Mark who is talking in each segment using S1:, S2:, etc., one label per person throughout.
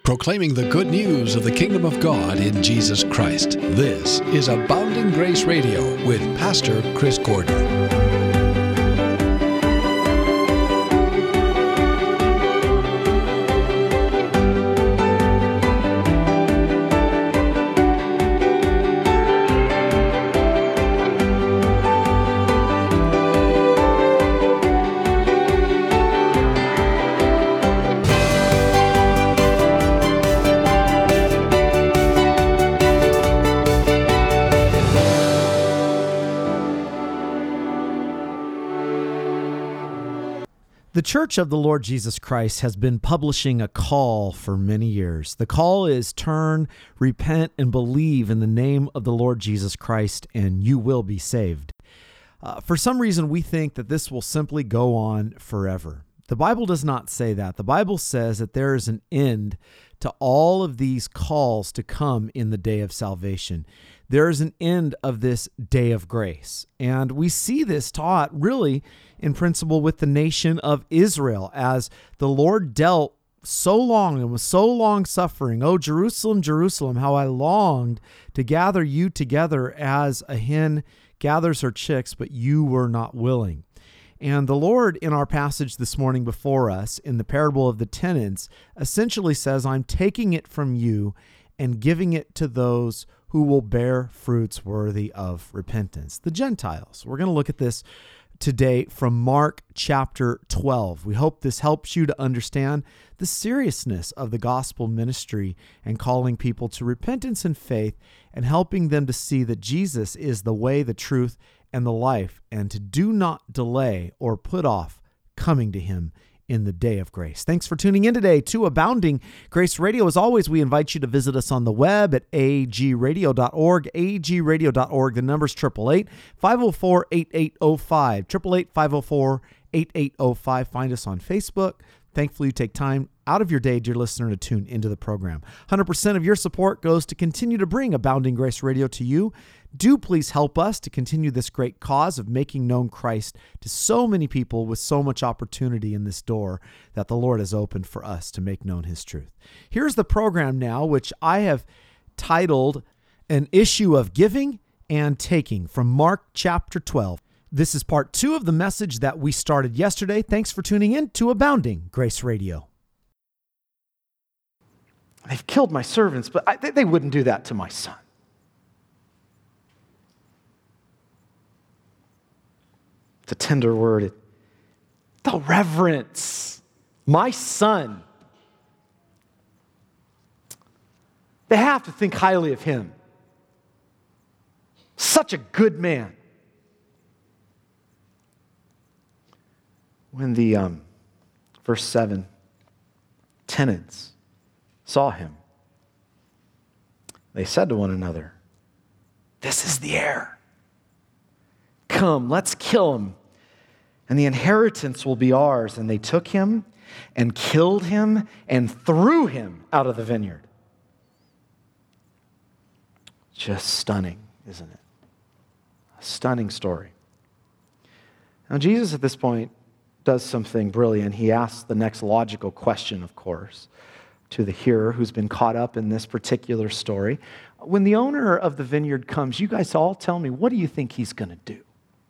S1: proclaiming the good news of the kingdom of God in Jesus Christ. This is Abounding Grace Radio with Pastor Chris Gordon.
S2: The Church of the Lord Jesus Christ has been publishing a call for many years. The call is turn, repent, and believe in the name of the Lord Jesus Christ, and you will be saved. For some reason, we think that this will simply go on forever. The Bible does not say that. The Bible says that there is an end to all of these calls to come in the day of salvation. There is an end of this day of grace. And we see this taught really in principle with the nation of Israel as the Lord dealt so long and was so long suffering. Oh, Jerusalem, Jerusalem, how I longed to gather you together as a hen gathers her chicks, but you were not willing. And the Lord, in our passage this morning before us, in the parable of the tenants, essentially says, I'm taking it from you and giving it to those who will bear fruits worthy of repentance, the Gentiles. We're going to look at this today from Mark chapter 12. We hope this helps you to understand the seriousness of the gospel ministry and calling people to repentance and faith and helping them to see that Jesus is the way, the truth, and the life, and to do not delay or put off coming to him in the day of grace. Thanks for tuning in today to Abounding Grace Radio. As always, we invite you to visit us on the web at agradio.org, agradio.org. The number's 888-504-8805, 888-504-8805. Find us on Facebook. Thankfully, you take time out of your day, dear listener, to tune into the program. 100% of your support goes to continue to bring Abounding Grace Radio to you. Do please help us to continue this great cause of making known Christ to so many people with so much opportunity in this door that the Lord has opened for us to make known his truth. Here's the program now, which I have titled An Issue of Giving and Taking from Mark chapter 12. This is part 2 of the message that we started yesterday. Thanks for tuning in to Abounding Grace Radio. They've killed my servants, but they wouldn't do that to my son. It's a tender word. The reverence. My son. They have to think highly of him. Such a good man. When the, verse 7, tenants saw him, they said to one another, this is the heir. Come, let's kill him, and the inheritance will be ours. And they took him and killed him and threw him out of the vineyard. Just stunning, isn't it? A stunning story. Now, Jesus at this point does something brilliant. He asks the next logical question, of course, to the hearer who's been caught up in this particular story. When the owner of the vineyard comes, you guys all tell me, what do you think he's going to do?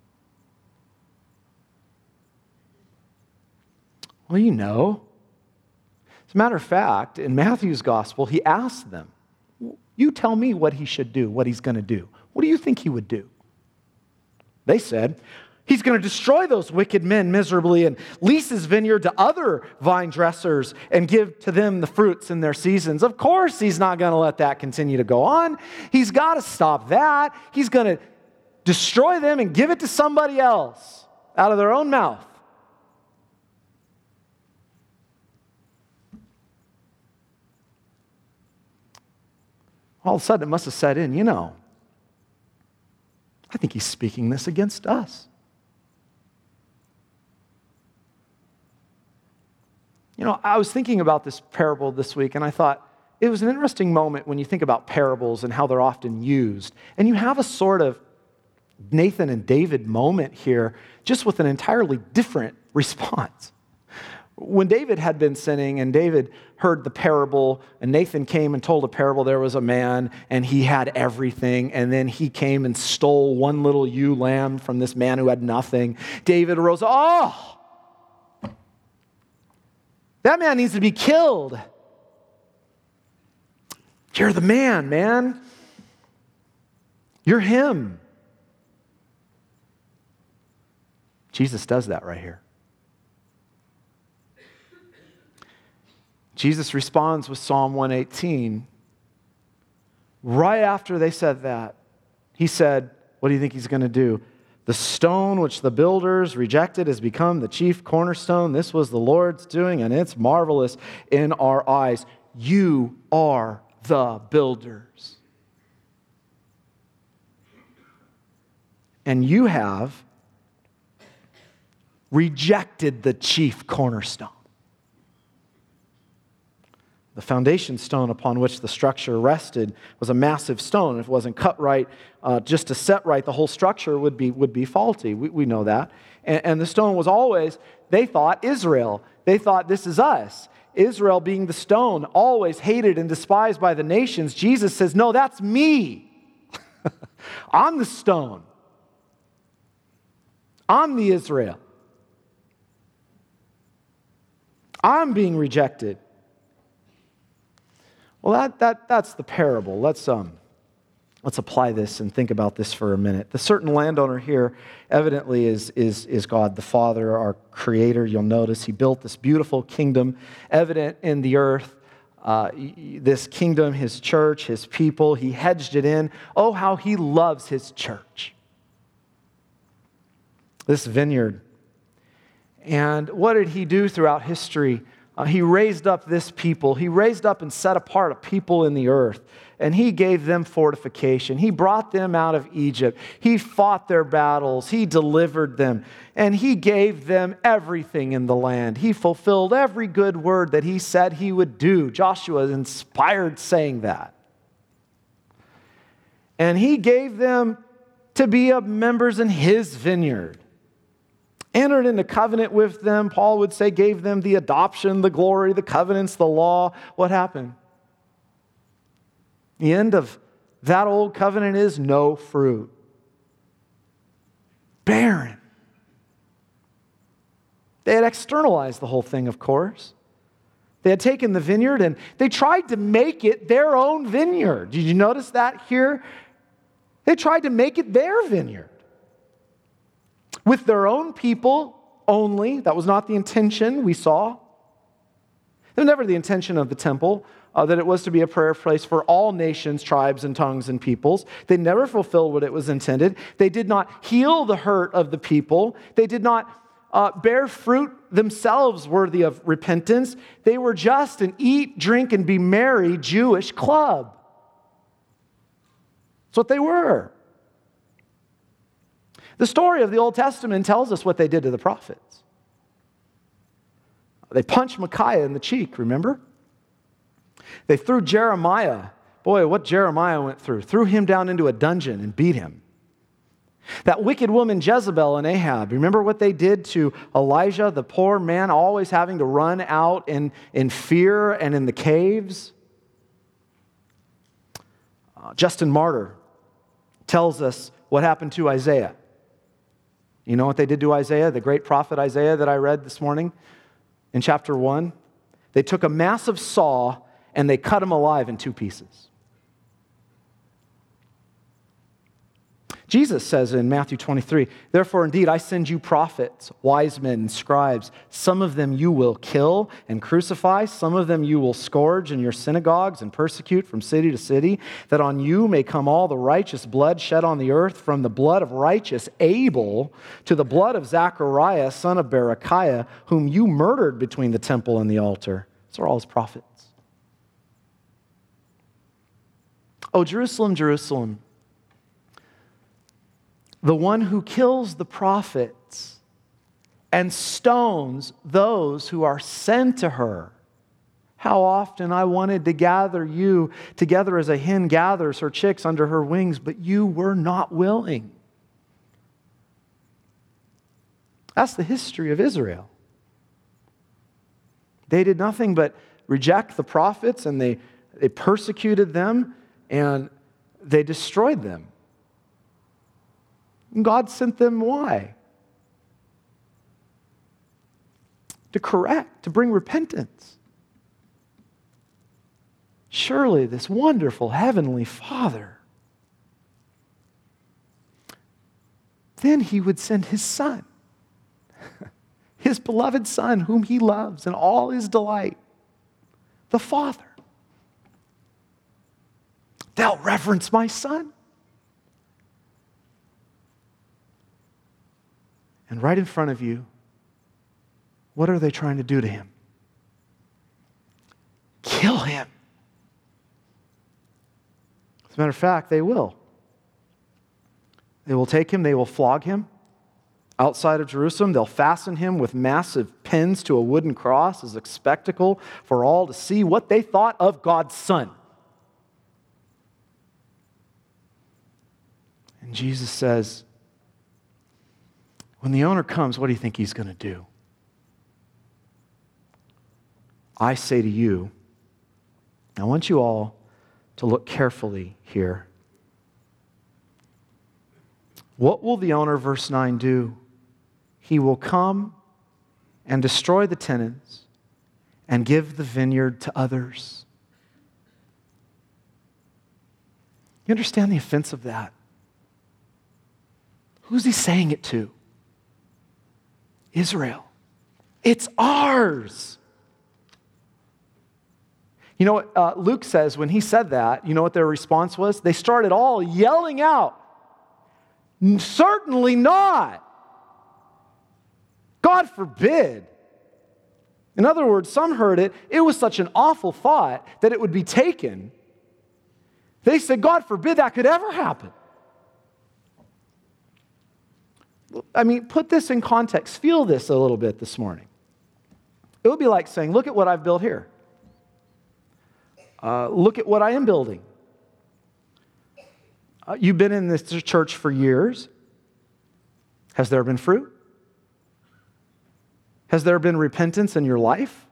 S2: Well, you know. As a matter of fact, in Matthew's gospel, he asked them, you tell me what he should do, what he's going to do. What do you think he would do? They said, he's going to destroy those wicked men miserably and lease his vineyard to other vine dressers and give to them the fruits in their seasons. Of course, he's not going to let that continue to go on. He's got to stop that. He's going to destroy them and give it to somebody else out of their own mouth. All of a sudden, it must have set in, I think he's speaking this against us. I was thinking about this parable this week, and I thought it was an interesting moment when you think about parables and how they're often used. And you have a sort of Nathan and David moment here, just with an entirely different response. When David had been sinning and David heard the parable and Nathan came and told a parable, there was a man and he had everything, and then he came and stole one little ewe lamb from this man who had nothing. David arose, oh, that man needs to be killed. You're the man. You're him. Jesus does that right here. Jesus responds with Psalm 118. Right after they said that, he said, what do you think he's going to do? The stone which the builders rejected has become the chief cornerstone. This was the Lord's doing, and it's marvelous in our eyes. You are the builders. And you have rejected the chief cornerstone. The foundation stone upon which the structure rested was a massive stone. If it wasn't cut right, just to set right, the whole structure would be faulty. We know that. And the stone was always, they thought, Israel. They thought, this is us. Israel being the stone, always hated and despised by the nations. Jesus says, no, that's me. I'm the stone. I'm the Israel. I'm being rejected. Well, that's the parable. Let's apply this and think about this for a minute. The certain landowner here evidently is God the Father, our Creator. You'll notice he built this beautiful kingdom evident in the earth. This kingdom, his church, his people, he hedged it in. Oh, how he loves his church. This vineyard. And what did he do throughout history? He raised up this people. He raised up and set apart a people in the earth. And he gave them fortification. He brought them out of Egypt. He fought their battles. He delivered them. And he gave them everything in the land. He fulfilled every good word that he said he would do. Joshua is inspired saying that. And he gave them to be members in his vineyard. Entered into covenant with them, Paul would say, gave them the adoption, the glory, the covenants, the law. What happened? The end of that old covenant is no fruit. Barren. They had externalized the whole thing, of course. They had taken the vineyard and they tried to make it their own vineyard. Did you notice that here? They tried to make it their vineyard. With their own people only. That was not the intention we saw. It was never the intention of the temple that it was to be a prayer place for all nations, tribes, and tongues and peoples. They never fulfilled what it was intended. They did not heal the hurt of the people. They did not bear fruit themselves worthy of repentance. They were just an eat, drink, and be merry Jewish club. That's what they were. The story of the Old Testament tells us what they did to the prophets. They punched Micaiah in the cheek, remember? They threw Jeremiah, boy, what Jeremiah went through, threw him down into a dungeon and beat him. That wicked woman Jezebel and Ahab, remember what they did to Elijah, the poor man, always having to run out in fear and in the caves? Justin Martyr tells us what happened to Isaiah. You know what they did to Isaiah, the great prophet Isaiah that I read this morning in chapter 1? They took a massive saw and they cut him alive in two pieces. Jesus says in Matthew 23, therefore indeed I send you prophets, wise men, and scribes. Some of them you will kill and crucify. Some of them you will scourge in your synagogues and persecute from city to city, that on you may come all the righteous blood shed on the earth, from the blood of righteous Abel to the blood of Zechariah, son of Berechiah, whom you murdered between the temple and the altar. Those are all his prophets. Oh, Jerusalem, Jerusalem, the one who kills the prophets and stones those who are sent to her. How often I wanted to gather you together as a hen gathers her chicks under her wings, but you were not willing. That's the history of Israel. They did nothing but reject the prophets, and they persecuted them, and they destroyed them. And God sent them why? To correct, to bring repentance. Surely this wonderful heavenly Father, then he would send his Son, his beloved Son, whom he loves in all his delight, the Father. Thou reverence my Son. And right in front of you, what are they trying to do to him? Kill him. As a matter of fact, they will. They will take him, they will flog him outside of Jerusalem. They'll fasten him with massive pins to a wooden cross as a spectacle for all to see what they thought of God's Son. And Jesus says, when the owner comes, what do you think he's going to do? I say to you, I want you all to look carefully here. What will the owner, verse 9, do? He will come and destroy the tenants and give the vineyard to others. You understand the offense of that? Who's he saying it to? Israel. It's ours. You know what Luke says when he said that, you know what their response was? They started all yelling out, certainly not. God forbid. In other words, some heard it. It was such an awful thought that it would be taken. They said, God forbid that could ever happen. I mean, put this in context. Feel this a little bit this morning. It would be like saying, look at what I've built here. Look at what I am building. You've been in this church for years. Has there been fruit? Has there been repentance in your life?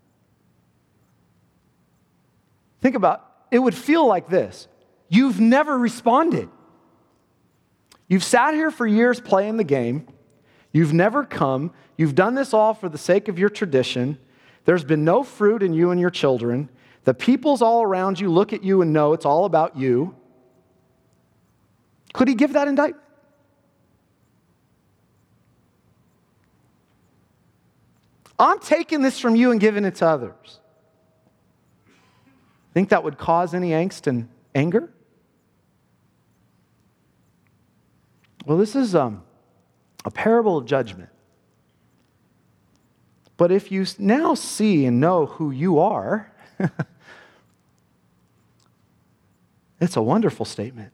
S2: Think about it. Would feel like this. You've never responded. You've sat here for years playing the game. You've never come. You've done this all for the sake of your tradition. There's been no fruit in you and your children. The peoples all around you look at you and know it's all about you. Could he give that indictment? I'm taking this from you and giving it to others. Think that would cause any angst and anger? Well, this is a parable of judgment. But if you now see and know who you are, it's a wonderful statement.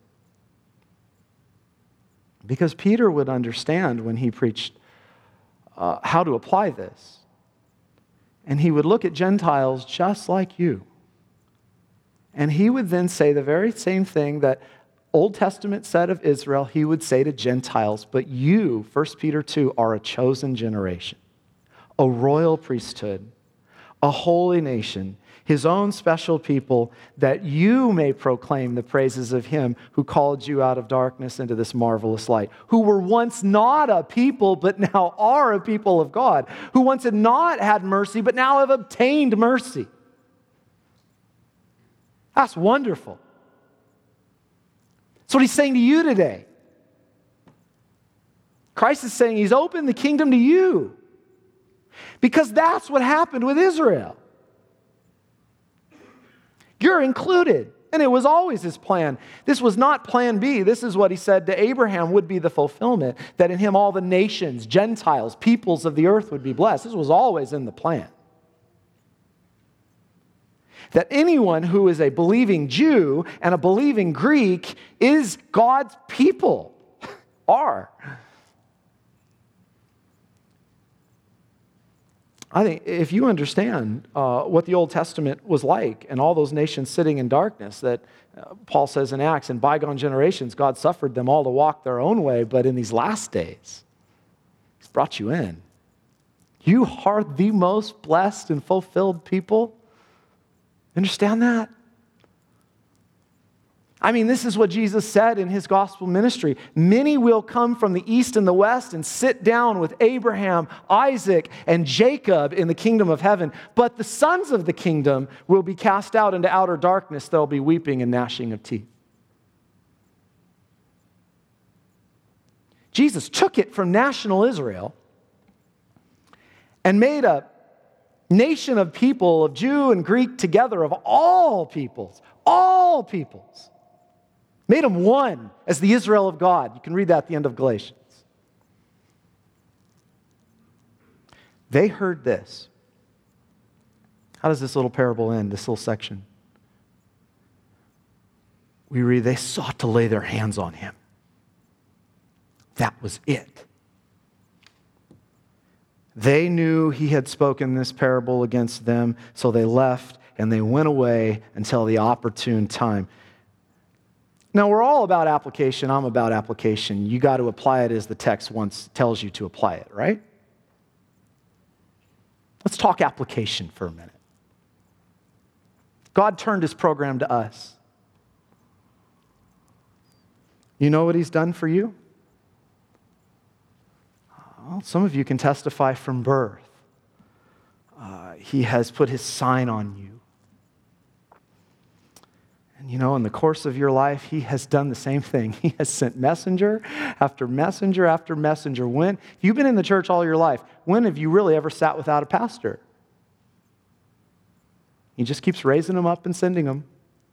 S2: Because Peter would understand when he preached how to apply this. And he would look at Gentiles just like you. And he would then say the very same thing that Old Testament said of Israel, he would say to Gentiles, but you, 1 Peter 2, are a chosen generation, a royal priesthood, a holy nation, his own special people, that you may proclaim the praises of him who called you out of darkness into this marvelous light, who were once not a people, but now are a people of God, who once had not had mercy, but now have obtained mercy. That's wonderful. That's what he's saying to you today. Christ is saying he's opened the kingdom to you. Because that's what happened with Israel. You're included. And it was always his plan. This was not plan B. This is what he said to Abraham would be the fulfillment, that in him all the nations, Gentiles, peoples of the earth would be blessed. This was always in the plan. That anyone who is a believing Jew and a believing Greek is God's people. Are. I think if you understand what the Old Testament was like and all those nations sitting in darkness, that Paul says in Acts, in bygone generations, God suffered them all to walk their own way, but in these last days, he's brought you in. You are the most blessed and fulfilled people. Understand that? I mean, this is what Jesus said in his gospel ministry. Many will come from the east and the west and sit down with Abraham, Isaac, and Jacob in the kingdom of heaven. But the sons of the kingdom will be cast out into outer darkness. There'll be weeping and gnashing of teeth. Jesus took it from national Israel and made a nation of people, of Jew and Greek together, of all peoples. Made them one as the Israel of God. You can read that at the end of Galatians. They heard this. How does this little parable end, this little section? We read, they sought to lay their hands on him. That was it. They knew he had spoken this parable against them, so they left and they went away until the opportune time. Now, we're all about application. I'm about application. You got to apply it as the text once tells you to apply it, right? Let's talk application for a minute. God turned his program to us. You know what he's done for you? Well, some of you can testify from birth. He has put his sign on you. And in the course of your life, he has done the same thing. He has sent messenger after messenger after messenger. When you've been in the church all your life, when have you really ever sat without a pastor? He just keeps raising them up and sending them.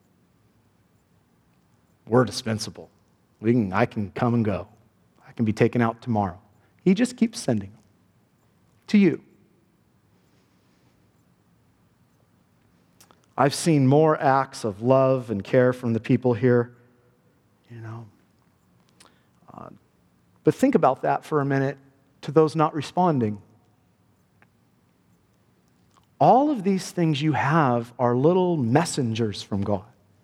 S2: We're dispensable. I can come and go. I can be taken out tomorrow. He just keeps sending them to you. I've seen more acts of love and care from the people here, But think about that for a minute to those not responding. All of these things you have are little messengers from God.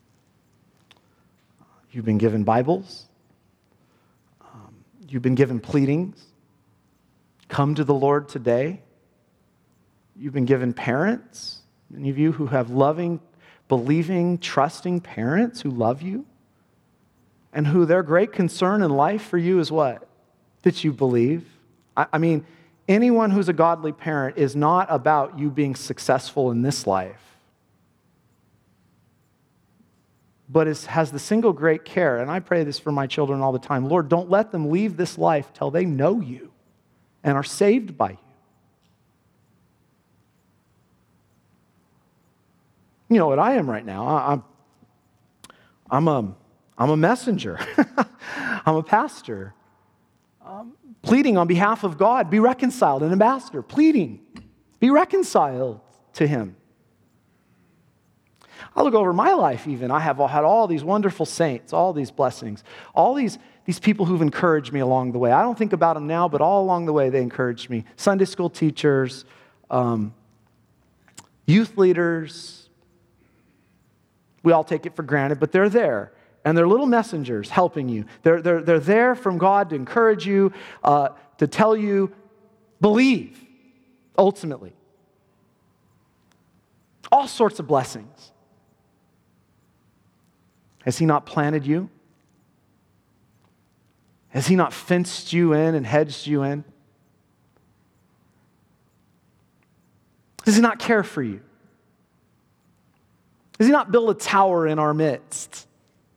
S2: You've been given Bibles. You've been given pleadings. Come to the Lord today. You've been given parents. Many of you who have loving, believing, trusting parents who love you and who their great concern in life for you is what? That you believe. I mean, anyone who's a godly parent is not about you being successful in this life, but has the single great care, and I pray this for my children all the time, Lord, don't let them leave this life till they know you and are saved by you. You know what I am right now? I'm a messenger. I'm a pastor. Pleading on behalf of God, be reconciled. An ambassador, pleading, be reconciled to him. I look over my life even. I have had all these wonderful saints, all these blessings, all these people who've encouraged me along the way. I don't think about them now, but all along the way they encouraged me. Sunday school teachers, youth leaders. We all take it for granted, but they're there. And they're little messengers helping you. They're there from God to encourage you, to tell you, believe, ultimately. All sorts of blessings. Has he not planted you? Has he not fenced you in and hedged you in? Does he not care for you? Does he not build a tower in our midst?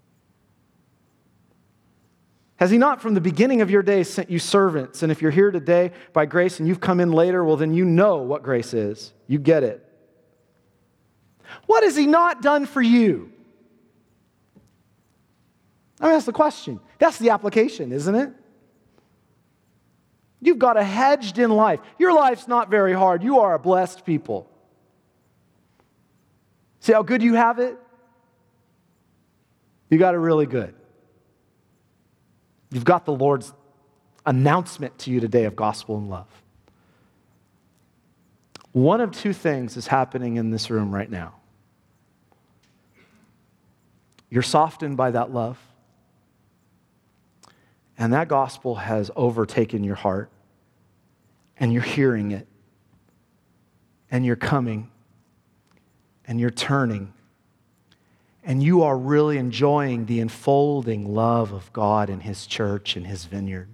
S2: Has he not from the beginning of your day sent you servants? And if you're here today by grace and you've come in later, well, then you know what grace is. You get it. What has he not done for you? I mean, that's the question. That's the application, isn't it? You've got a hedged in life. Your life's not very hard. You are a blessed people. See how good you have it? You got it really good. You've got the Lord's announcement to you today of gospel and love. One of two things is happening in this room right now. You're softened by that love, and that gospel has overtaken your heart, and you're hearing it, and you're coming, and you're turning, and you are really enjoying the enfolding love of God and His church and His vineyard.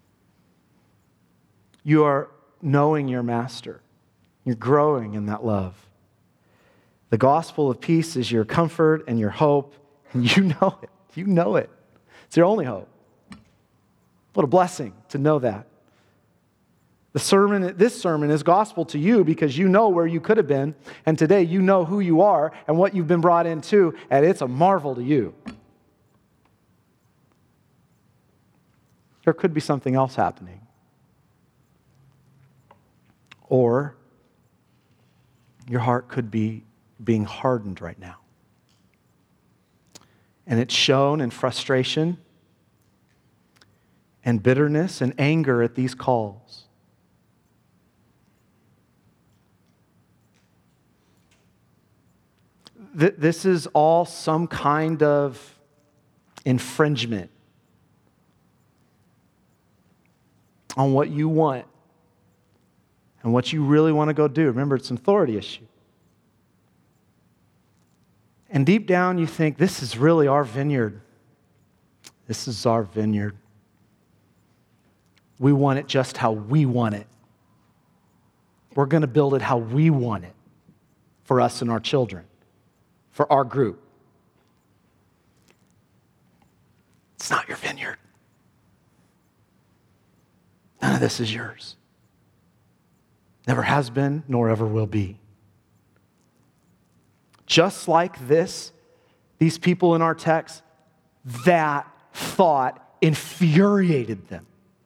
S2: You are knowing your Master. You're growing in that love. The gospel of peace is your comfort and your hope, and you know it. You know it. It's your only hope. What a blessing to know that. This sermon is gospel to you because you know where you could have been, and today you know who you are and what you've been brought into, and it's a marvel to you. There could be something else happening. Or your heart could be being hardened right now. And it's shown in frustration and bitterness and anger at these calls. This is all some kind of infringement on what you want and what you really want to go do. Remember, it's an authority issue. And deep down you think, this is really our vineyard. This is our vineyard. We want it just how we want it. We're going to build it how we want it for us and our children, for our group. It's not your vineyard. None of this is yours. Never has been, nor ever will be. Just like this, these people in our text, that thought infuriated them.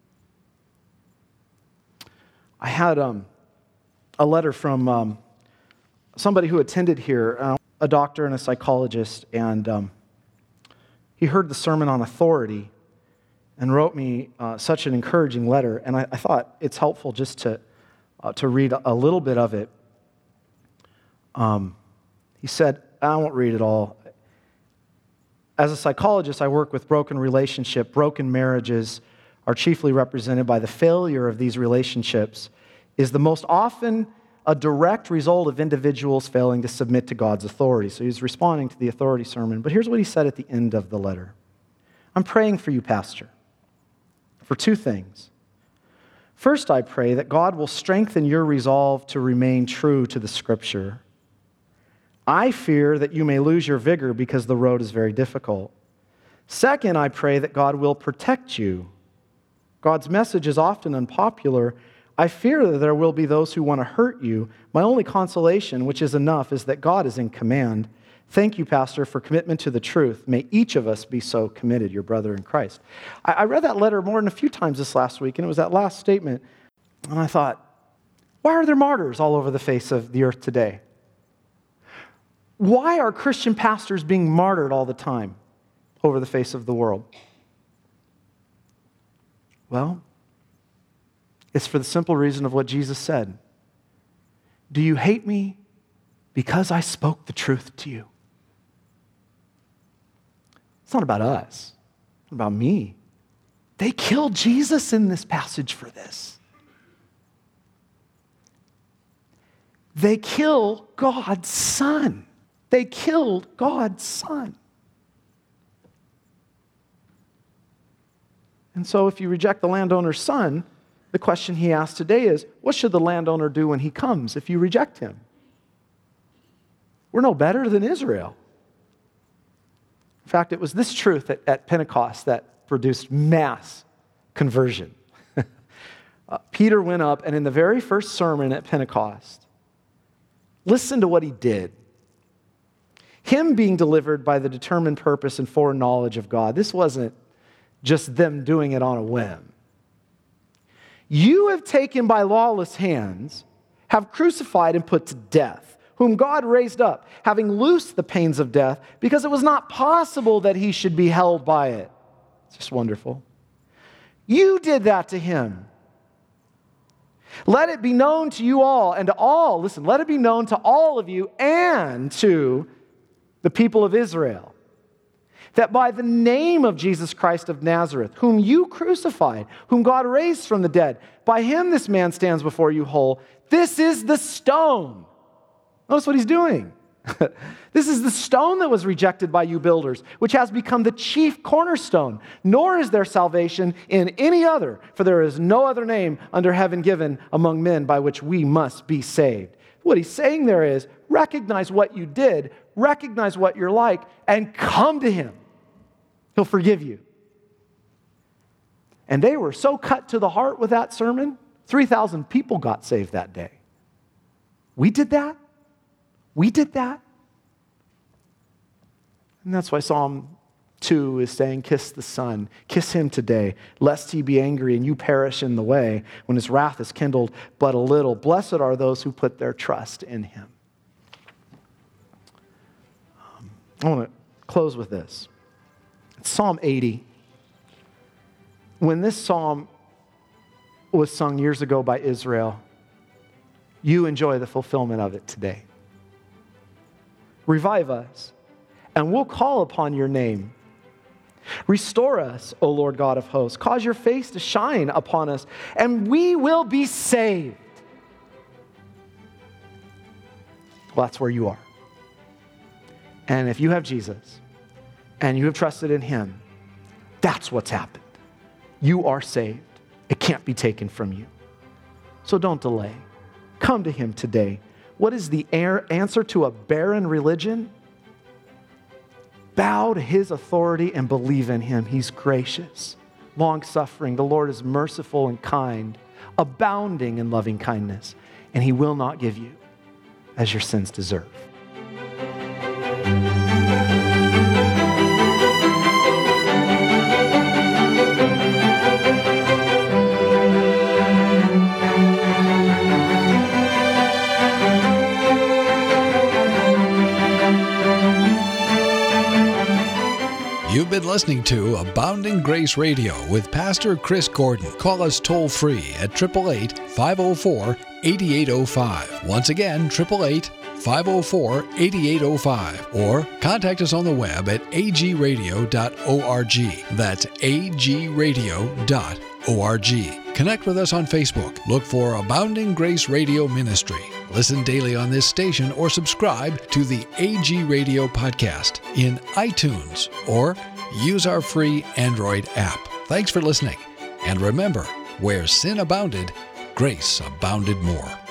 S2: I had a letter from somebody who attended here, a doctor and a psychologist, and he heard the sermon on authority and wrote me such an encouraging letter. And I thought it's helpful just to read a little bit of it. He said, I won't read it all. As a psychologist, I work with broken marriages are chiefly represented by the failure of these relationships is the most often a direct result of individuals failing to submit to God's authority. So he's responding to the authority sermon. But here's what he said at the end of the letter. I'm praying for you, Pastor, for two things. First, I pray that God will strengthen your resolve to remain true to the Scripture. I fear that you may lose your vigor because the road is very difficult. Second, I pray that God will protect you. God's message is often unpopular. I fear that there will be those who want to hurt you. My only consolation, which is enough, is that God is in command. Thank you, Pastor, for commitment to the truth. May each of us be so committed, your brother in Christ. I read that letter more than a few times this last week, and it was that last statement. And I thought, why are there martyrs all over the face of the earth today? Why are Christian pastors being martyred all the time over the face of the world? Well, it's for the simple reason of what Jesus said. Do you hate me because I spoke the truth to you? It's not about us. It's not about me. They killed Jesus in this passage for this. They kill God's Son. They killed God's Son. And so if you reject the landowner's son, the question he asked today is, what should the landowner do when he comes if you reject him? We're no better than Israel. In fact, it was this truth at Pentecost that produced mass conversion. Peter went up, and in the very first sermon at Pentecost, listen to what he did. Him being delivered by the determined purpose and foreknowledge of God. This wasn't just them doing it on a whim. You have taken by lawless hands, have crucified and put to death, whom God raised up, having loosed the pains of death, because it was not possible that he should be held by it. It's just wonderful. You did that to him. Let it be known to you all, and to all, listen, let it be known to all of you and to the people of Israel, that by the name of Jesus Christ of Nazareth, whom you crucified, whom God raised from the dead, by him this man stands before you whole. This is the stone. Notice what he's doing. This is the stone that was rejected by you builders, which has become the chief cornerstone. Nor is there salvation in any other, for there is no other name under heaven given among men by which we must be saved. What he's saying there is, recognize what you did, recognize what you're like, and come to him. He'll forgive you. And they were so cut to the heart with that sermon, 3,000 people got saved that day. We did that. We did that. And that's why Psalm 2 is saying, kiss the Son, kiss him today, lest he be angry and you perish in the way when his wrath is kindled but a little. Blessed are those who put their trust in him. I want to close with this. It's Psalm 80. When this psalm was sung years ago by Israel, you enjoy the fulfillment of it today. Revive us, and we'll call upon your name. Restore us, O Lord God of hosts. Cause your face to shine upon us, and we will be saved. Well, that's where you are. And if you have Jesus, and you have trusted in him, that's what's happened. You are saved. It can't be taken from you. So don't delay. Come to him today. What is the answer to a barren religion? Bow to his authority and believe in him. He's gracious, long-suffering. The Lord is merciful and kind, abounding in loving kindness, and he will not give you as your sins deserve.
S1: You've been listening to Abounding Grace Radio with Pastor Chris Gordon. Call us toll-free at 888-504-8805. Once again, 888-504-8805. Or contact us on the web at agradio.org. That's agradio.org. Connect with us on Facebook. Look for Abounding Grace Radio Ministry. Listen daily on this station or subscribe to the AG Radio podcast in iTunes or use our free Android app. Thanks for listening. And remember, where sin abounded, grace abounded more.